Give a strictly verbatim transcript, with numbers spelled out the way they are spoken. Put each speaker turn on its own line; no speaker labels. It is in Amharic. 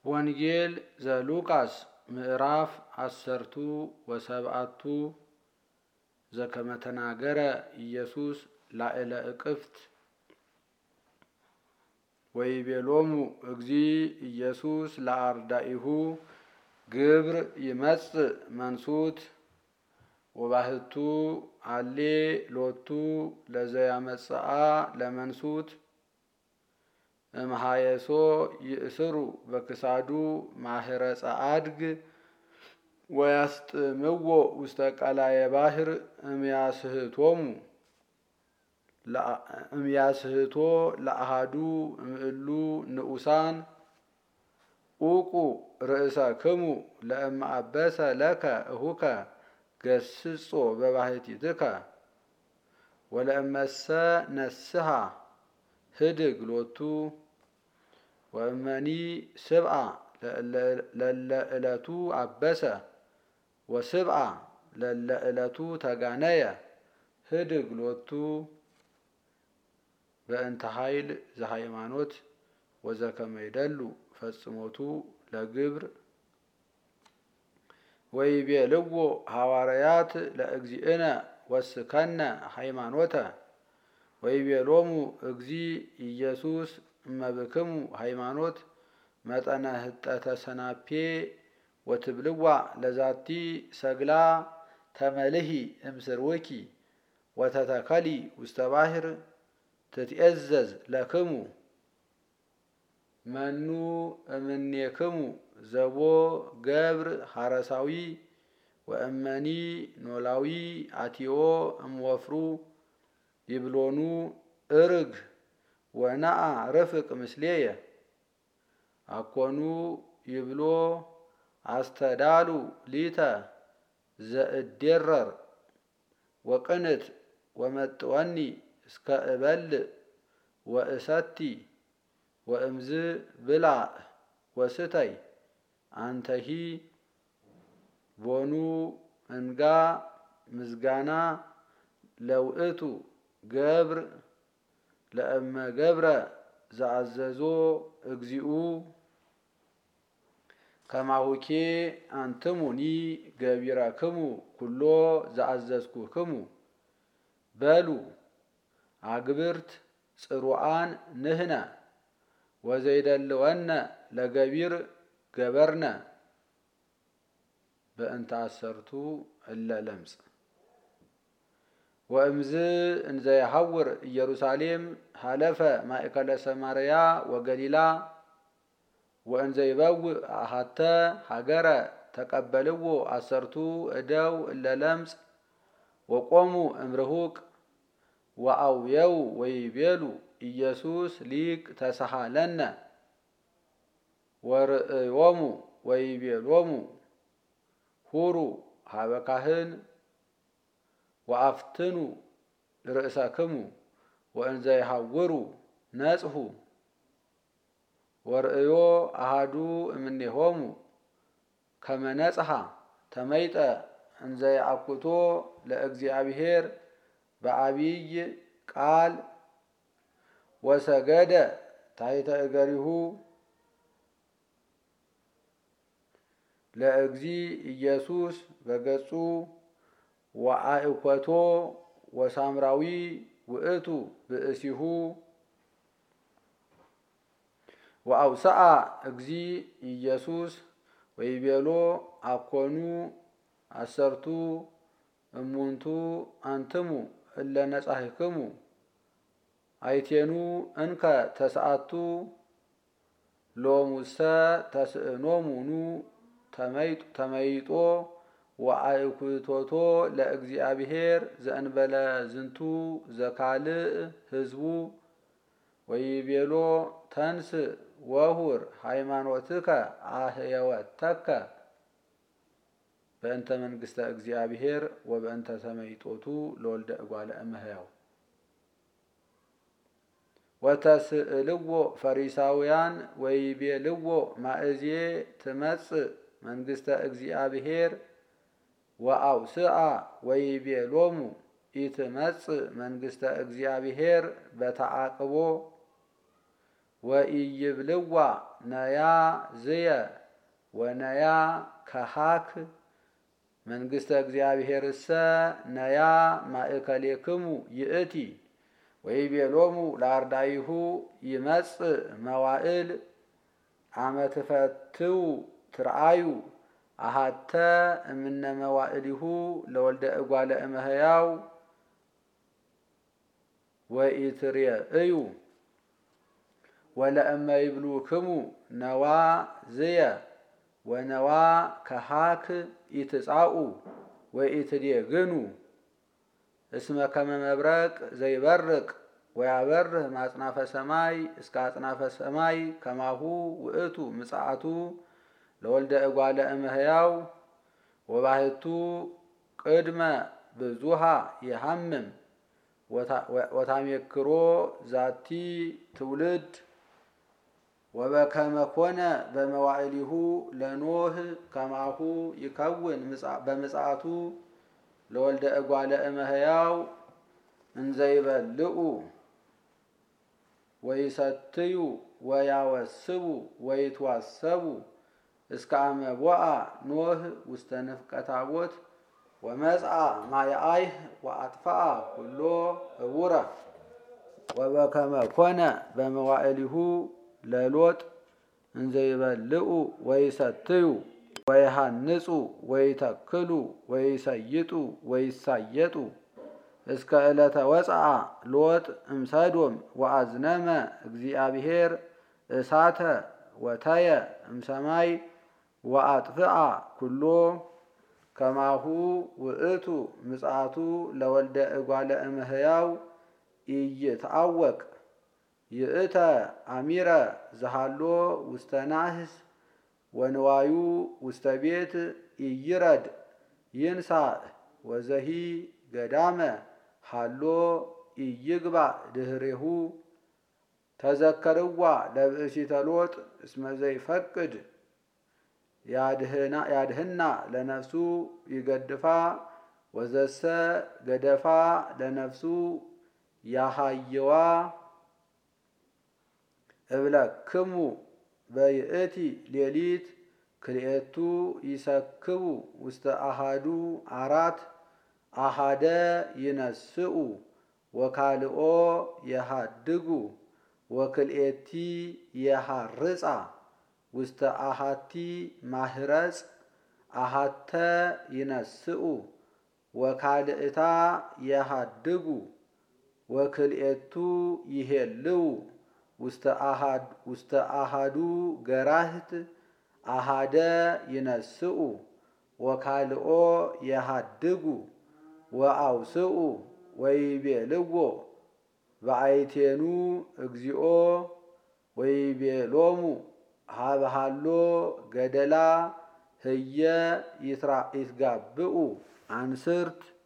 ወንጌል ዘሉቃስ ምዕራፍ አሰርቱ ወሰብአቱ ዘከመ ተናገረ ኢየሱስ ላዕለ እቅፍት ወይቤሎሙ እግዚእ ኢየሱስ ለአርዳኢሁ ግብር ይመጽእ መንሱት ወባህቱ አሌ ሎቱ ለዘያመጽአ ለመንሱት እምሃየሶ ይእስሩ በክሳዱ ማህረፀ አድግ ወያስጥምዎ ውስተ ቀላየ ባሕር እምያስህቶሙ እምያስህቶ ለአሃዱ እምእሉ ንኡሳን ኡቁ ርእሰክሙ ለእመ አበሰ ለከ እሁከ ገስጾ በባሕቲትከ ወለእመሰ ነስሐ ህድግ ሎቱ ወእመኒ ስብአ ለለ ዕለቱ አበሰ ወስብአ ለለ ዕለቱ ተጋነየ ህድግ ሎቱ በእንተ ኃይል ዘሃይማኖት ወዘከመ ይደሉ ፈጽሞቱ ለግብር ወይቤልዎ ሐዋርያት ለእግዚእነ ወስከነ ሃይማኖተ ወይቤሎሙ እግዚእ ኢየሱስ እመብክሙ ሃይማኖት መጠነ ህጠተ ሰናፔ ወትብልዋ ለዛቲ ሰግላ ተመልሂ እምስርውኪ ወተተከሊ ውስተ ባሕር ትትዔዘዝ ለክሙ መኑ እምኔክሙ ዘቦ ገብር ሐረሳዊ ወእመኒ ኖላዊ አትዮ እምወፍሩ ይብሎኑ እርግ ወነአ ርፍቅ ምስሌየ አኮኑ ይብሎ አስተዳሉ ሊተ ዘእዴረር ወቅንት ወመጥወኒ እስከ እበልዕ ወእሰቲ ወእምዝ ብላዕ ወስተይ አንተሂ ቦኑ እንጋ ምዝጋና ለውእቱ ገብር ለእመ ገብረ ዘአዘዞ እግዚኡ ከማሁኬ አንትሙኒ ገቢረክሙ ኩሎ ዘአዘዝኩክሙ በሉ አግብርት ጽሩዓን ንህነ ወዘይደልወነ ለገቢር ገበርነ በእንተ አሰርቱ እለ ለምጽ ወእምዝ እንዘ የሐውር ኢየሩሳሌም ሀለፈ ማእከለ ሰማርያ ወገሊላ ወእንዘ ይበውእ አሐተ ሀገረ ተቀበልዎ አሰርቱ እደው እለ ለምጽ ወቆሙ እምርሁቅ ወአውየው ወይቤሉ ኢየሱስ ሊቅ ተሰሃለነ ወርእዮሙ ወይቤሎሙ ሁሩ ሀበ ካህን ወአፍትኑ ርእሰክሙ ወእንዘ ይሐውሩ ነጽሑ ወርእዮ አሃዱ እምኔሆሙ ከመ ነጽሐ ተመይጠ እንዘ ይአኩቶ ለእግዚአብሔር በአቢይ ቃል ወሰገደ ታሕተ እገሪሁ ለእግዚእ ኢየሱስ በገጹ ወአእኮቶ ወሳምራዊ ውእቱ ብእሲሁ ወአውስአ እግዚእ ኢየሱስ ወይቤሎ አኮኑ አሰርቱ እሙንቱ አንትሙ እለ ነጻሕክሙ አይቴኑ እንከ ተስዓቱ ሎሙሰ ተስእኖሙኑ ተመይጦ ወአእኩቶቶ ለእግዚአብሔር ዘእንበለ ዝንቱ ዘካልእ ህዝቡ ወይቤሎ ተንስ ወሁር ሃይማኖትከ አህየወተከ በእንተ መንግስተ እግዚአብሔር ወበእንተ ተመይጦቱ ለወልደ እጓለ እመሕያው ወተስእልዎ ፈሪሳውያን ወይቤልዎ ማእዜ ትመጽእ መንግስተ እግዚአብሔር ወአውስአ ወይቤሎሙ ኢትመጽእ መንግስተ እግዚአብሔር በተዓቅቦ ወኢይብልዋ ነያ ዝየ ወነያ ከሃክ መንግስተ እግዚአብሔርሰ ነያ ማእከሌክሙ ይእቲ ወይቤሎሙ ለአርዳኢሁ ይመጽእ መዋዕል አመ ትፈትው ትርአዩ አሃተ እምነ መዋዕሊሁ ለወልደ እጓለ እመሕያው ወኢትሬእዩ ወለእመ ይብሉክሙ ነዋ ዝየ ወነዋ ከሃክ ኢትጻኡ ወኢትዴግኑ እስመ ከመ መብረቅ ዘይበርቅ ወያበርህ ማጽናፈ ሰማይ እስከ አጽናፈ ሰማይ ከማሁ ውእቱ ምጽአቱ ለወልደ እጓለ እመሕያው ወባሕቱ ቅድመ ብዙሃ የሐምም ወታሜክሮ ዛቲ ትውልድ ወበከመ ኮነ በመዋዕሊሁ ለኖህ ከማሁ ይከውን በምጽአቱ ለወልደ እጓለ እመሕያው እንዘይበልዑ ወይሰትዩ ወያወስቡ ወይትዋሰቡ እስከ አመ ቦአ ኖህ ውስተ ንፍቀ ታቦት ወመጽአ ማየአይህ ወአጥፍአ ኩሎ እቡረ ወበከመ ኮነ በመዋዕሊሁ ለሎጥ እንዘይበልዑ ወይሰትዩ ወይሃንጹ ወይተክሉ ወይሰይጡ ወይሳየጡ እስከ ዕለተ ወፅአ ሎጥ እምሰዶም ወአዝነመ እግዚአብሔር እሳተ ወተየ እምሰማይ ወአጥፍአ ኩሎ ከማሁ ውእቱ ምጽአቱ ለወልደ እጓለ እመሕያው ኢይትዐወቅ ይእተ አሚረ ዘሃሎ ውስተ ናህስ ወንዋዩ ውስተ ቤት ኢይረድ ይንሣእ ወዘሂ ገዳመ ሃሎ ኢይግባእ ድኅሬሁ ተዘከርዋ ለብእሲተ ሎጥ እስመ ዘይፈቅድ ያድህና ለነፍሱ ይገድፋ ወዘሰ ገደፋ ለነፍሱ ያሃየዋ እብለክሙ በይእቲ ሌሊት ክልኤቱ ይሰክቡ ውስተ አሃዱ አራት አሃደ ይነስኡ ወካልኦ የሃድጉ ወክልኤቲ የሃርጻ ውስተ አሃቲ ማህረጽ አሃተ ይነስኡ ወካልእታ የሃድጉ ወክልኤቱ ይሄልው ውስተ አሃዱ ገራህት አሃደ ይነስኡ ወካልኦ የሃድጉ ወአውስኡ ወይቤልዎ በአይቴኑ እግዚኦ ወይቤሎሙ ሀበሃሎ ገደላ ህየ ይትጋብኡ አንስርት